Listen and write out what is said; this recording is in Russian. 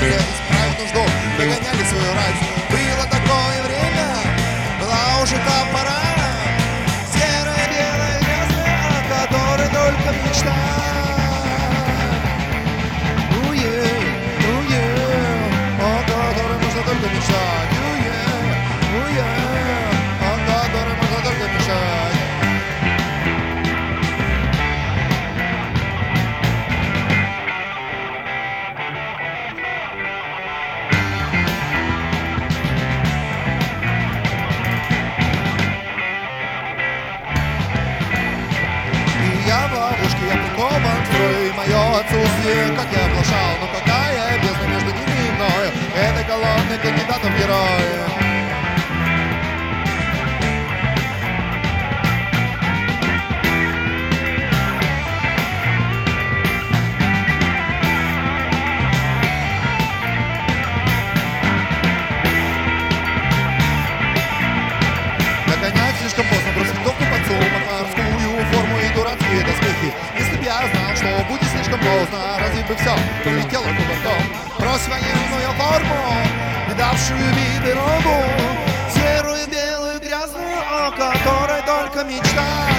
жаждали исправить нужду, догоняли свою рать. Было такое время, была уже та пора, серая, белая, грязная, о которой только мечта. О которой можно только мечтать. О которой можно только мечтать. Я в ловушке, я прикован к строю, и мое отсутствие, как я оплошал. Но какая бездна между ними и мною, этой колонной кандидатов в герои. Догонять слишком поздно, бросить винтовку под сумок, морскую форму и дурацкие доспехи. Если б я знал, что будет слишком поздно, разве бы все полетело кувырком. Брось военную форму, не давшую вид и дорогу, серую, белую, грязную, о которой только мечта.